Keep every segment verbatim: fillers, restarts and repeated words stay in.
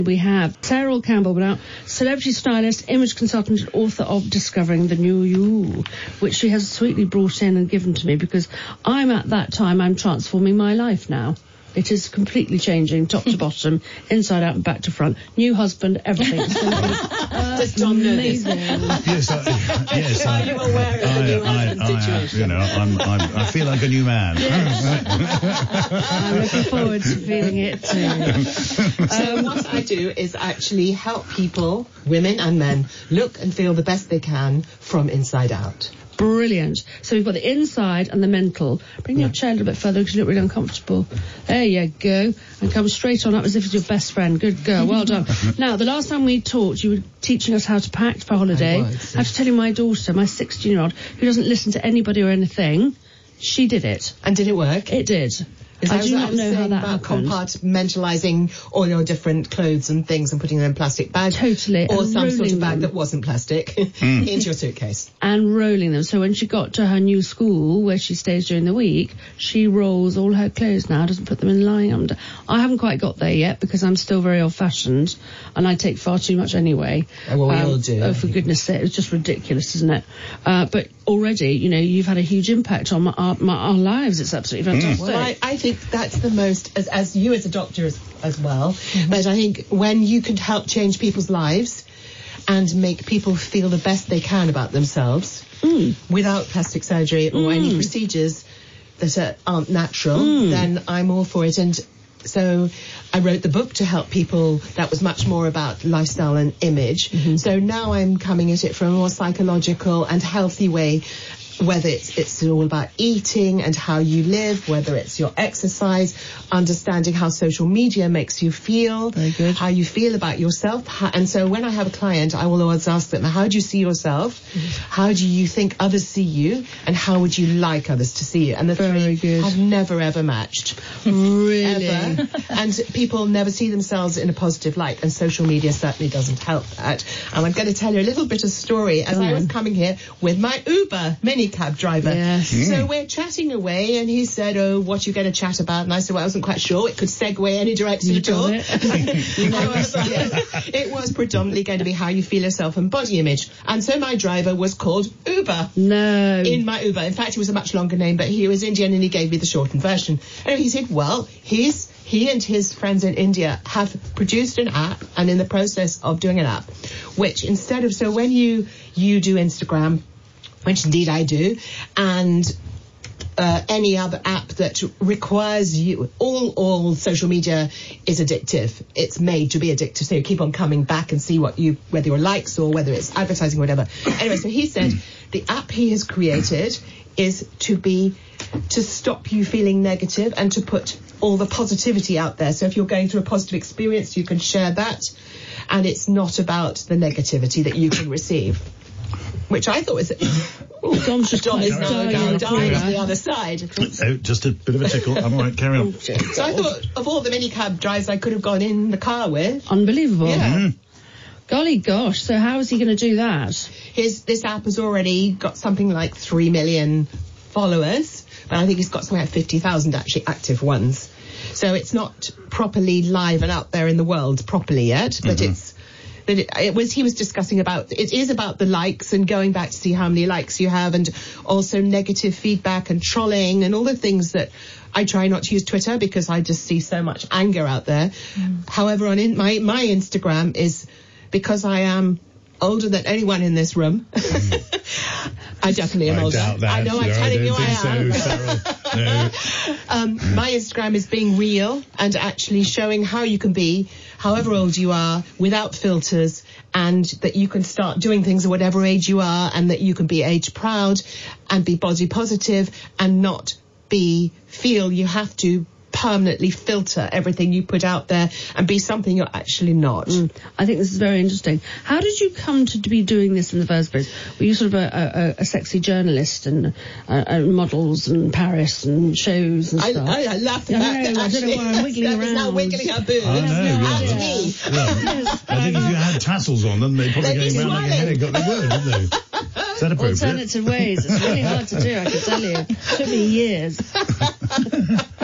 We have Sarah Campbell, now celebrity stylist, image consultant, and author of Discovering the New You, which she has sweetly brought in and given to me because I'm at that time, I'm transforming my life now. It is completely changing, top to bottom, inside out and back to front. New husband, everything. It's going to be Does Tom know this? Yes, I, yes. Are you aware of the new husband I, situation? I, you know, I'm, I'm, I feel like a new man. I'm looking forward to feeling it too. So what I do is actually help people, women and men, look and feel the best they can from inside out. Brilliant. So we've got the inside and the mental. Bring your chair a little bit further because you look really uncomfortable. There you go. And come straight on up as if it's your best friend. Good girl. Well done. Now, the last time we talked, you were teaching us how to pack for holiday. I was, I have to tell you, my daughter, my sixteen-year-old, who doesn't listen to anybody or anything, she did it. And did it work? It did. I do not know how that about happened. Compartmentalising all your different clothes and things and putting them in plastic bags. Totally. Or and some sort of bag them. that wasn't plastic mm. into your suitcase. And rolling them. So when she got to her new school, where she stays during the week, she rolls all her clothes now, doesn't put them in lying under. I haven't quite got there yet because I'm still very old-fashioned and I take far too much anyway. Oh, well, we um, all do. Oh, for goodness sake, it's just ridiculous, isn't it? Uh, but already, you know, you've had a huge impact on my, our, my, our lives. It's absolutely fantastic. Well, I, I think that's the most, as, as you as a doctor as, as well, mm-hmm. but I think when you can help change people's lives and make people feel the best they can about themselves mm. without plastic surgery or mm. any procedures that are, aren't natural, mm. then I'm all for it. And so I wrote the book to help people that was much more about lifestyle and image. Mm-hmm. So now I'm coming at it from a more psychological and healthy way, whether it's it's all about eating and how you live, whether it's your exercise, understanding how social media makes you feel, Very good. how you feel about yourself. How, and so when I have a client, I will always ask them, how do you see yourself? Mm-hmm. How do you think others see you? And how would you like others to see you? And the Very three good. have never, ever matched. Really? Ever. And people never see themselves in a positive light, and social media certainly doesn't help that. And I'm going to tell you a little bit of story. As Go I was on. coming here with my Uber minicab driver. Yes. Mm. So we're chatting away, and he said, oh, what are you going to chat about? And I said, well, I wasn't quite sure. It could segue any direction You at all. got it. You know However, yes, it was predominantly going to be how you feel yourself and body image. And so my driver was called Uber. No. In my Uber. In fact, it was a much longer name, but he was Indian and he gave me the shortened version. And he said, well, he's, he and his friends in India have produced an app and in the process of doing an app, which instead of, so when you, you do Instagram, which indeed I do, and uh, any other app that requires you, all, all social media is addictive. It's made to be addictive, so you keep on coming back and see what you, whether your likes or whether it's advertising or whatever. Anyway, so he said the app he has created is to be, to stop you feeling negative and to put all the positivity out there. So if you're going through a positive experience, you can share that, and it's not about the negativity that you can receive. Which I thought was... Oh, Dom's just Dom is now dying dying on on the corner. the other side. Oh, just a bit of a tickle. I'm all right, carry on. So I thought of all the minicab drives I could have gone in the car with. Unbelievable. Yeah. Mm. Golly gosh, so how is he going to do that? His This app has already got something like three million followers, but I think he's got something like fifty thousand actually active ones. So it's not properly live and out there in the world properly yet, but mm-hmm. it's... But it, it was, he was discussing about, it is about the likes and going back to see how many likes you have, and also negative feedback and trolling and all the things that I try not to use Twitter because I just see so much anger out there. Mm. However, on in, my, my Instagram is, because I am older than anyone in this room. I definitely am I older. doubt that. I know, I'm no, telling I you don't I am. think so, no. um, my Instagram is being real and actually showing how you can be, however old you are, without filters, and that you can start doing things at whatever age you are, and that you can be age proud and be body positive and not be, feel you have to permanently filter everything you put out there and be something you're actually not. Mm, I think this is very interesting. How did you come to be doing this in the first place? Were you sort of a, a, a sexy journalist and, uh, and models and Paris and shows and I, stuff? I, I love the I fact know, that I don't know actually why I'm wiggling Steph is now around. wiggling her boobs. I know, yeah. That's Yeah. me. Yeah. I think if you had tassels on them, they'd probably They'd go be around like a smiling. head. Got the word, wouldn't they? Is that appropriate? Alternative ways. It's really hard to do, I can tell you. It took me years.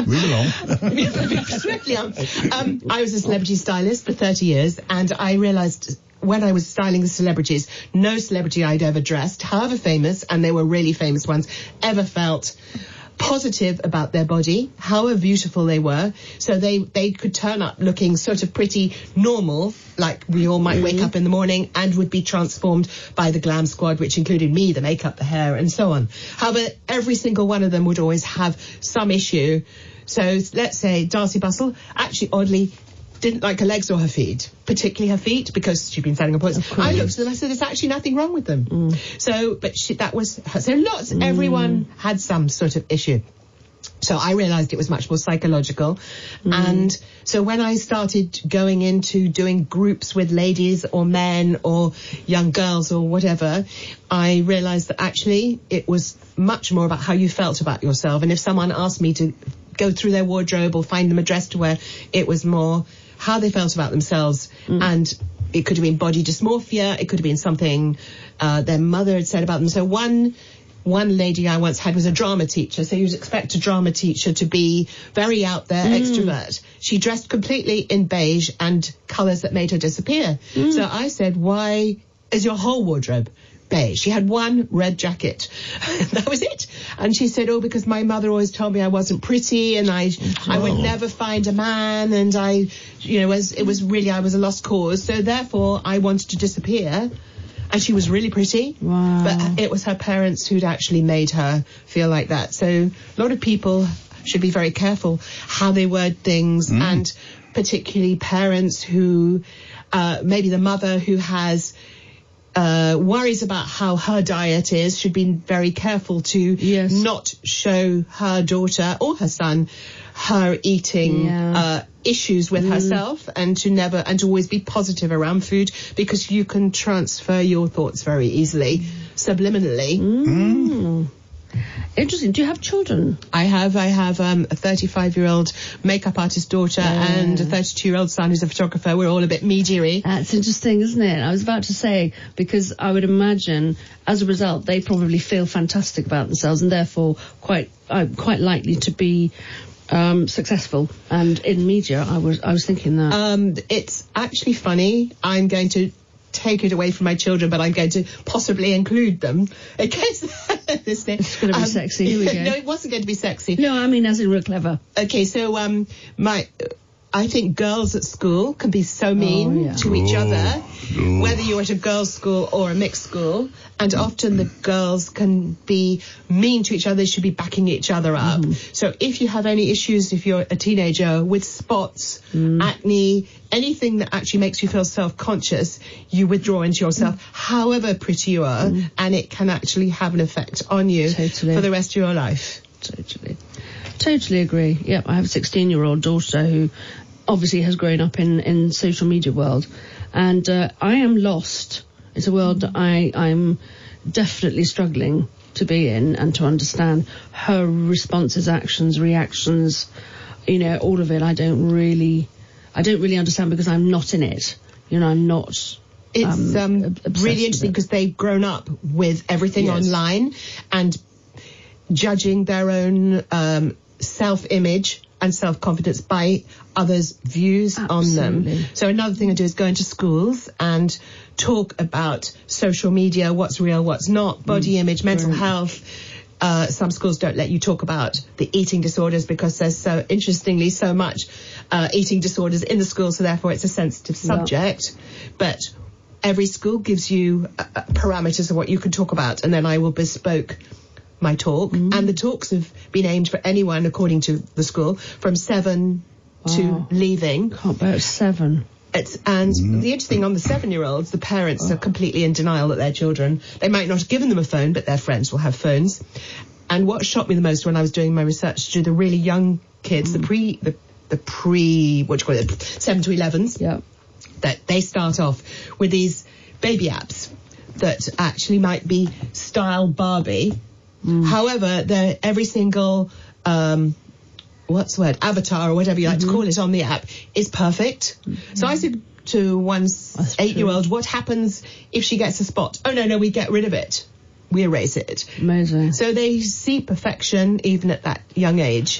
Move along. Swiftly on. Um, I was a celebrity stylist for thirty years, and I realised when I was styling the celebrities, no celebrity I'd ever dressed, however famous, and they were really famous ones, ever felt positive about their body, however beautiful they were. So they, they could turn up looking sort of pretty normal, like we all might wake up in the morning, and would be transformed by the glam squad, which included me, the makeup, the hair, and so on. However, every single one of them would always have some issue. So let's say Darcy Bustle, actually, oddly, didn't like her legs or her feet, particularly her feet, because she'd been selling appointments. I looked at them, I said, there's actually nothing wrong with them. Mm. So, but she, that was her. So lots, mm. everyone had some sort of issue. So I realised it was much more psychological. Mm. And so when I started going into doing groups with ladies or men or young girls or whatever, I realised that actually it was much more about how you felt about yourself. And if someone asked me to go through their wardrobe or find them a dress to wear, it was more how they felt about themselves. Mm. And it could have been body dysmorphia. It could have been something uh, their mother had said about them. So one one lady I once had was a drama teacher. So you'd expect a drama teacher to be very out there, mm. extrovert. She dressed completely in beige and colours that made her disappear. Mm. So I said, why is your whole wardrobe beige? She had one red jacket. That was it. And she said, oh, because my mother always told me I wasn't pretty and I oh. I would never find a man, and I, you know, was, it was really, I was a lost cause. So therefore I wanted to disappear. And she was really pretty. Wow. But it was her parents who'd actually made her feel like that. So a lot of people should be very careful how they word things, mm. and particularly parents who, uh, maybe the mother who has Uh, worries about how her diet is should be very careful to yes. not show her daughter or her son her eating yeah. uh, issues with mm. herself, and to never and to always be positive around food, because you can transfer your thoughts very easily, subliminally. Mm. Mm. Interesting. Do you have children? I have. I have um, a thirty-five-year-old makeup artist daughter yeah. and a thirty-two-year-old son who's a photographer. We're all a bit media-y. That's interesting, isn't it? I was about to say, because I would imagine, as a result, they probably feel fantastic about themselves, and therefore quite uh, quite likely to be um, successful. And in media, I was I was thinking that. Um, it's actually funny. I'm going to take it away from my children, but I'm going to possibly include them in case this It's going to be um, sexy. Here we go. No, it wasn't going to be sexy. No, I mean as in real clever. Okay, so um, my, I think girls at school can be so mean oh, yeah. to each oh, other, oh. whether you're at a girls' school or a mixed school, and often the girls can be mean to each other. They should be backing each other up. Mm. So if you have any issues, if you're a teenager with spots, mm. acne, anything that actually makes you feel self-conscious, you withdraw into yourself, mm. however pretty you are, mm. and it can actually have an effect on you totally. for the rest of your life. Totally. Totally agree. Yep, I have a sixteen-year-old daughter who obviously has grown up in, in social media world, and uh, I am lost. It's a world that I, I'm definitely struggling to be in and to understand her responses, actions, reactions, you know, all of it. I don't really, I don't really understand because I'm not in it. You know, I'm not. It's um, um, really interesting because they've grown up with everything yes. online and judging their own um, self-image and self-confidence by others' views Absolutely. on them. So another thing I do is go into schools and talk about social media, what's real, what's not, body mm, image, mental right. health. Uh, some schools don't let you talk about the eating disorders because there's so, interestingly, so much uh, eating disorders in the school, so therefore it's a sensitive subject. Yeah. But every school gives you uh, parameters of what you can talk about, and then I will bespoke my talk. Mm. And the talks have been aimed for anyone, according to the school, from seven wow. to leaving. Can't bear seven. It's, and mm. the interesting on the seven-year-olds, the parents oh. are completely in denial that their children, they might not have given them a phone, but their friends will have phones. And what shocked me the most when I was doing my research to the really young kids, mm. the pre, the, the pre, what do you call it, seven to elevens, yeah. that they start off with these baby apps that actually might be style Barbie. Mm. However, they're every single, um, what's the word, avatar or whatever you like mm-hmm. to call it on the app is perfect. Mm-hmm. So I said to one That's eight-year-old, true. What happens if she gets a spot? Oh, no, no, we get rid of it. We erase it. Amazing. So they see perfection even at that young age,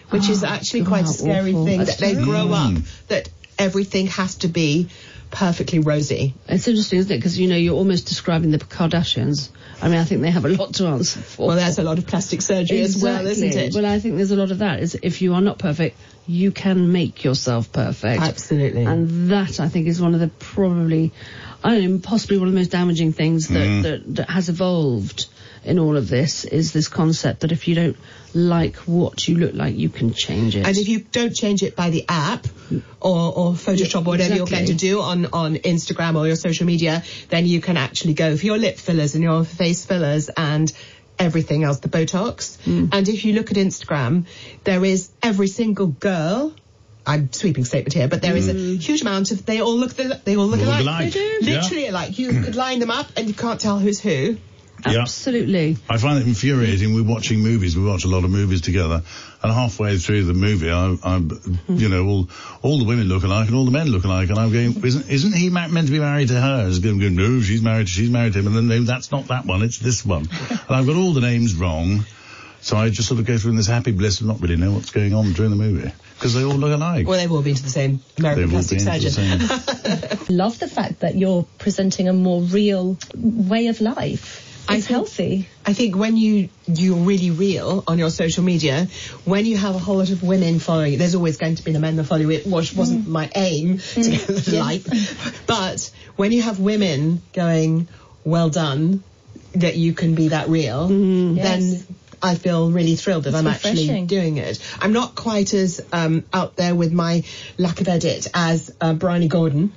which Oh, is actually quite wow, a scary awful. thing, That's that they terrible. grow up, Mm. that everything has to be perfectly rosy. It's interesting, isn't it? Because, you know, you're almost describing the Kardashians. I mean, I think they have a lot to answer for. Well, there's a lot of plastic surgery as well, isn't it? Well, I think there's a lot of that. Is if you are not perfect, you can make yourself perfect. Absolutely. And that, I think, is one of the probably, I don't know, possibly one of the most damaging things that, Mm. that, that has evolved in all of this, is this concept that if you don't like what you look like, you can change it. And if you don't change it by the app or, or Photoshop or whatever you're Exactly. going to do on, on Instagram or your social media, then you can actually go for your lip fillers and your face fillers and everything else, the Botox. Mm. And if you look at Instagram, there is every single girl, I'm sweeping statement here, but there is a huge amount of, they all look, the, they all look All look alike. alike. They do. Literally alike. You could line them up and you can't tell who's who. Yeah. Absolutely. I find it infuriating. We're watching movies. We watch a lot of movies together, and halfway through the movie, I, I'm, you know, all all the women look alike and all the men look alike, and I'm going, isn't isn't he ma- meant to be married to her? It's going, going, no, she's married. She's married to him, and then no, that's not that one. It's this one, and I've got all the names wrong. So I just sort of go through in this happy bliss and not really know what's going on during the movie because they all look alike. Well, they've all been to the same American They've all plastic been to the surgeon. same. Love the fact that you're presenting a more real way of life. I It's think- healthy. I think when you, you're really real on your social media, when you have a whole lot of women following you, there's always going to be the men that follow you. It was, wasn't my aim to get the like. But when you have women going, well done, that you can be that real, then Yes. I feel really thrilled that It's I'm actually refreshing. doing it. I'm not quite as um, out there with my lack of edit as uh, Bryony Gordon.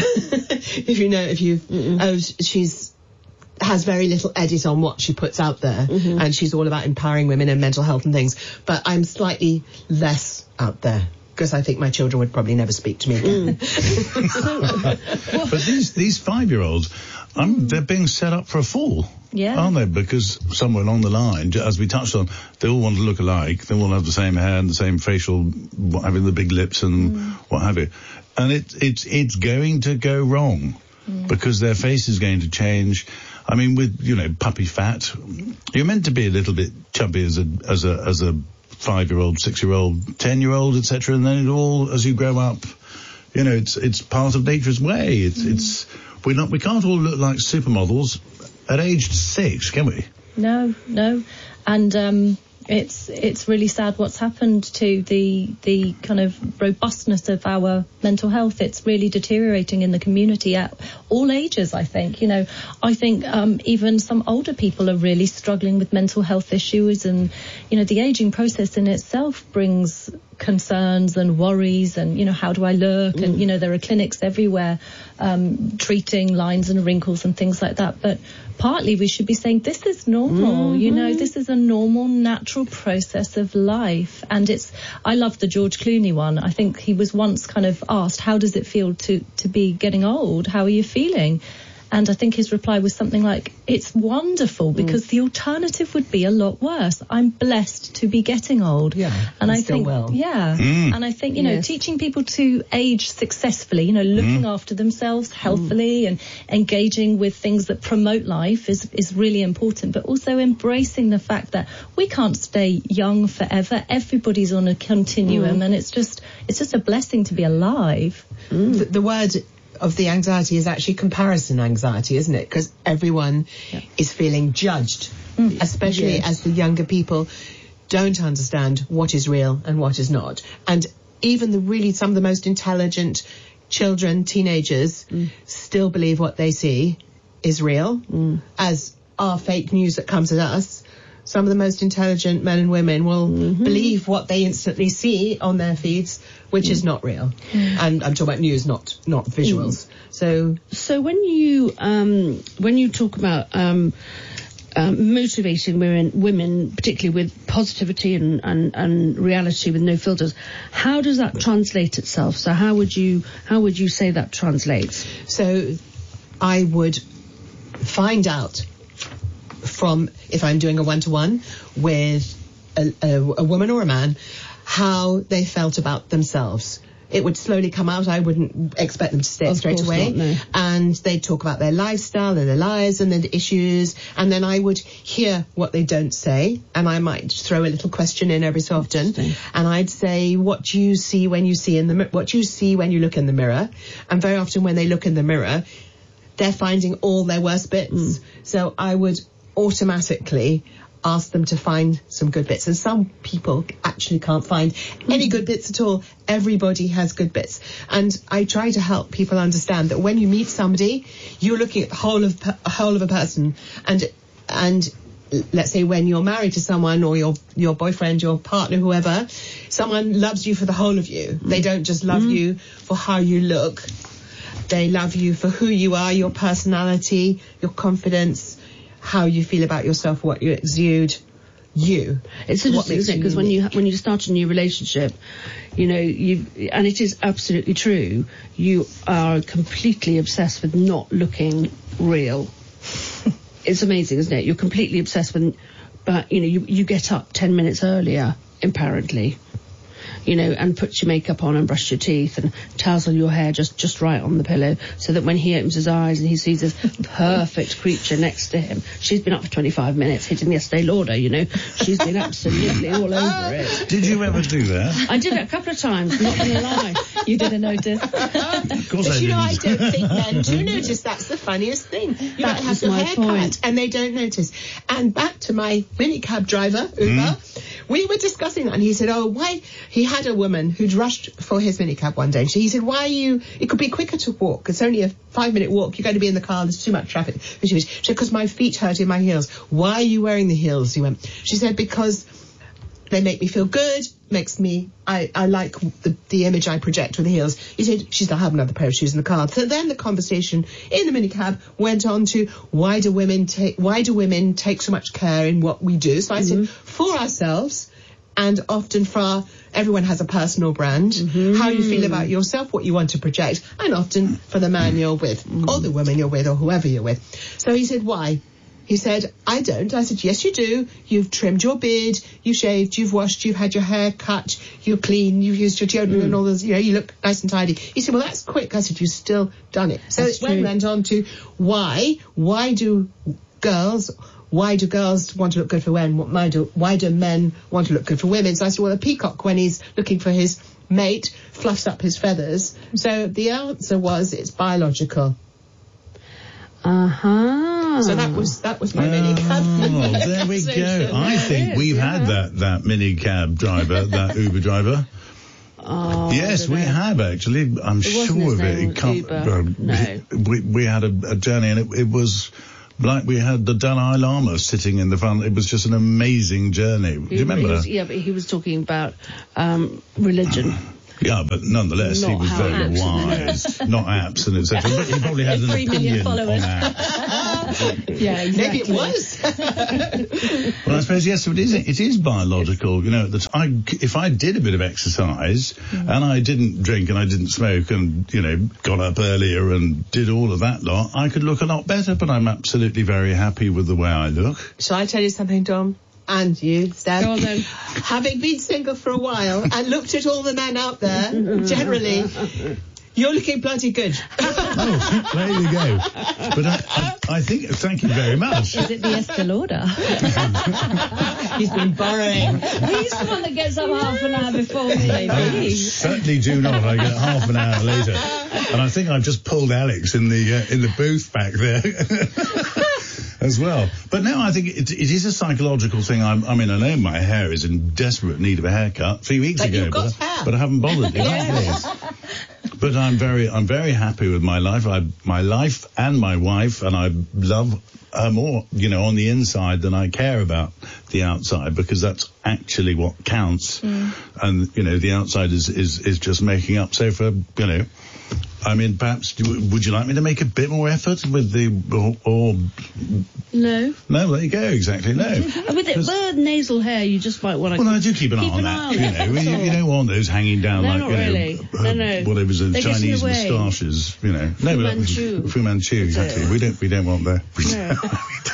If you know, if you, oh, she's has very little edit on what she puts out there, and she's all about empowering women and mental health and things. But I'm slightly less out there because I think my children would probably never speak to me again. But these these five year olds, um, they're being set up for a fall. Yeah. Aren't they? Because somewhere along the line, j- as we touched on, they all want to look alike. They all have the same hair and the same facial, what- having the big lips and what have you. And it, it's it's going to go wrong because their face is going to change. I mean, with, you know, puppy fat, you're meant to be a little bit chubby as a as a as a five-year-old, six-year-old, ten-year-old, et cetera. And then it all, as you grow up, you know, it's it's part of nature's way. It's it's we're not we can't all look like supermodels at age six, can we? No, no. And um, it's it's really sad what's happened to the the kind of robustness of our mental health. It's really deteriorating in the community at all ages, I think. You know, I think um, even some older people are really struggling with mental health issues, and, you know, the aging process in itself brings concerns and worries, and, you know, how do I look? And, you know, there are clinics everywhere um, treating lines and wrinkles and things like that. But partly we should be saying this is normal, you know, this is a normal, natural process of life. And it's, I love the George Clooney one. I think he was once kind of asked, how does it feel to, to be getting old? How are you feeling? And I think his reply was something like, it's wonderful, because the alternative would be a lot worse. I'm blessed to be getting old. Yeah, and and I still think, well. yeah. Mm. And I think, you know, Yes. teaching people to age successfully, you know, looking after themselves healthily and engaging with things that promote life is, is really important, but also embracing the fact that we can't stay young forever. Everybody's on a continuum, and it's just, it's just a blessing to be alive. the, the word of the anxiety is actually comparison anxiety, isn't it? Because everyone is feeling judged, especially Yes. as the younger people don't understand what is real and what is not. And even the really, some of the most intelligent children, teenagers, still believe what they see is real, as our fake news that comes at us. Some of the most intelligent men and women will believe what they instantly see on their feeds, which is not real. And I'm talking about news, not not visuals. So So when you um, when you talk about um, um, motivating women, women, particularly with positivity and, and, and reality with no filters, how does that translate itself? So how would you how would you say that translates? so I would find out from, if I'm doing a one-to-one with a, a, a woman or a man, how they felt about themselves it would slowly come out. I wouldn't expect them to say it Of straight course away. not, no. And they'd talk about their lifestyle and their lives and their issues. And then I would hear what they don't say. And I might throw a little question in every so often. And I'd say, what do you see when you see in the mi- what do you see when you look in the mirror? And very often when they look in the mirror, they're finding all their worst bits. Mm. So I would automatically ask them to find some good bits. And some people actually can't find any good bits at all. Everybody has good bits. And I try to help people understand that when you meet somebody, you're looking at the whole of the whole of a person. And and let's say when you're married to someone, or your your boyfriend, your partner, whoever, someone loves you for the whole of you. They don't just love mm. you for how you look. They love you for who you are, your personality, your confidence, how you feel about yourself, what you exude, you. It's interesting, isn't it? Because when you when you start a new relationship, you know, you and it is absolutely true, you are completely obsessed with not looking real. It's amazing, isn't it? You're completely obsessed with, but you know, you you get up ten minutes earlier, apparently. You know, and puts your makeup on and brush your teeth and tousle your hair just, just right on the pillow, so that when he opens his eyes and he sees this perfect creature next to him, she's been up for twenty-five minutes hitting the Estee Lauder, you know, she's been absolutely all over it. Did you ever do that? I did it a couple of times, not gonna lie. You didn't notice. Of course But I you know, I didn't. don't think men do notice. That's the funniest thing. You That might have was your my hair point. cut and they don't notice. And back to my minicab driver, Uber, we were discussing that, and he said, oh, why? He had a woman who'd rushed for his minicab one day. And she, he said, why are you, it could be quicker to walk. It's only a five minute walk. You're going to be in the car. There's too much traffic. And she, was, she said, because my feet hurt in my heels. Why are you wearing the heels? He went, she said, because they make me feel good, makes me, I, I like the, the image I project with the heels. He said, she still have another pair of shoes in the car. So then the conversation in the minicab went on to, why do women take, why do women take so much care in what we do? So I Mm-hmm. said, for ourselves, and often for our, everyone has a personal brand, Mm-hmm. how you feel about yourself, what you want to project, and often for the man you're with, Mm-hmm. or the woman you're with, or whoever you're with. So he said, why? He said, I don't. I said, yes, you do. You've trimmed your beard, you've shaved, you've washed, you've had your hair cut, you're clean, you've used your deodorant Mm. and all those, you know, you look nice and tidy. He said, well, that's quick. I said, you've still done it. So That's it went, true. went on to why, why do girls, why do girls want to look good for men? Why do, why do men want to look good for women? So I said, well, a peacock, when he's looking for his mate, fluffs up his feathers. So the answer was, it's biological. Uh-huh. So that was that was my Oh, minicab. there we go. I think is, we've yeah. had that, that minicab driver, that Uber driver. Oh, Yes, I don't we know. have actually. I'm It wasn't sure his of it. name, It can't. Uber. uh, No. We, we had a, a journey, and it, it was like we had the Dalai Lama sitting in the front. It was just an amazing journey. Do He- you remember? he was- yeah, but he was talking about um, religion. Yeah, but nonetheless, he Not was how very apps wise, not apps and et cetera. But he probably has an Three million opinion on followers. apps. Yeah, Maybe it was. Well, I suppose yes, it is. It is biological. You know, that I, if I did a bit of exercise Mm. and I didn't drink and I didn't smoke and you know got up earlier and did all of that lot, I could look a lot better. But I'm absolutely very happy with the way I look. Shall I tell you something, Dom? And you, Steph? Go on then. Having been single for a while and looked at all the men out there, generally, you're looking bloody good. Oh, there you go. But I, I, I think, thank you very much. Is it the Estee Lauder? He's been borrowing. He's the one that gets up half an hour before me. I certainly do not. I get half an hour later, and I think I've just pulled Alex in the uh, in the booth back there. As well. But no, I think it, it is a psychological thing. I'm, I mean, I know my hair is in desperate need of a haircut three weeks But ago, you've got but, I, hair. but I haven't bothered. Yes. But I'm very, I'm very happy with my life. I, my life and my wife, and I love her more, you know, on the inside than I care about the outside, because that's actually what counts. Mm. And, you know, the outside is, is, is just making up. So for, you know, I mean, perhaps, do, would you like me to make a bit more effort with the, or, or No. no, there you go, exactly, no. And with it, bird nasal hair, you just might want to... Well, I do keep an eye on that, you know. You, you don't want those hanging down No, like, not you know, really. uh, No, no. whatever's in They get in Chinese the way. moustaches, you know. Fu no, but Manchu. Fu Manchu, That's exactly. it. We don't, we don't want that. We No. don't, we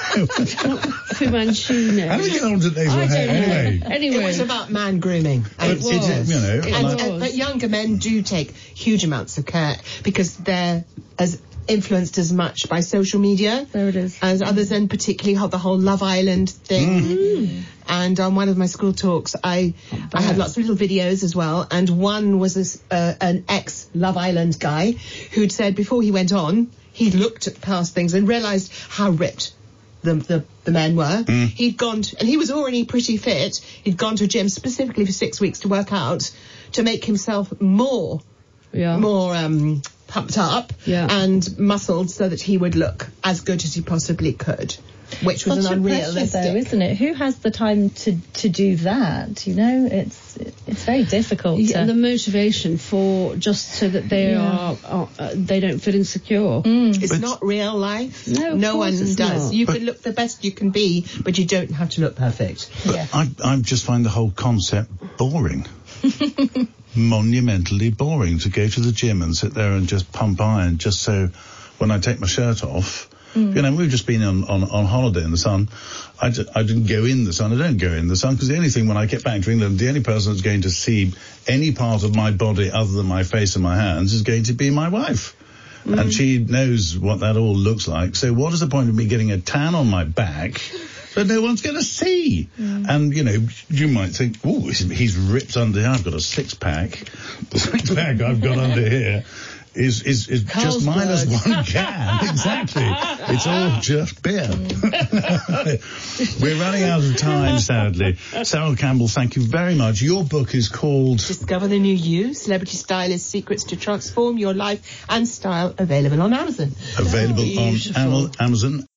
Fu Manchu nose. How do we get on to nasal I hair don't know. anyway? Anyway. It was about man grooming. And It was. You know, and, like- and- but younger men do take huge amounts of care because they're as influenced as much by social media There it is. as others, and particularly how the whole Love Island thing. Mm. And on one of my school talks, I I had lots of little videos as well, and one was this, uh, an ex Love Island guy who'd said before he went on, he looked at past things and realised how ripped the, the, the men were. Mm. He'd gone, to, and he was already pretty fit. He'd gone to a gym specifically for six weeks to work out to make himself more, Yeah. more um, pumped up Yeah. and muscled so that he would look as good as he possibly could, which was Such an a pressure, unrealistic. though, isn't it? Who has the time to to do that? You know, it's it's very difficult. Yeah, to, and the motivation for just so that they Yeah. are, are uh, they don't feel insecure. It's But- not real life. No, of no one course it's does. not. You But- can look the best you can be, but you don't have to look perfect. But Yeah. I, I just find the whole concept boring. Monumentally boring to go to the gym and sit there and just pump iron just so when I take my shirt off, you know, we've just been on, on, on holiday in the sun. I, d- I didn't go in the sun. I don't go in the sun because the only thing when I get back to England, the only person that's going to see any part of my body other than my face and my hands is going to be my wife. And she knows what that all looks like. So what is the point of me getting a tan on my back that no one's going to see? And, you know, you might think, oh, he's, he's ripped under here. I've got a six-pack. The six-pack I've got under here is is, is just minus one can. Exactly. It's all just beer. We're running out of time, sadly. Sarah Campbell, thank you very much. Your book is called... Discover the New You, Celebrity Stylist Secrets to Transform Your Life and Style, available on Amazon. Available on Beautiful. Am- Amazon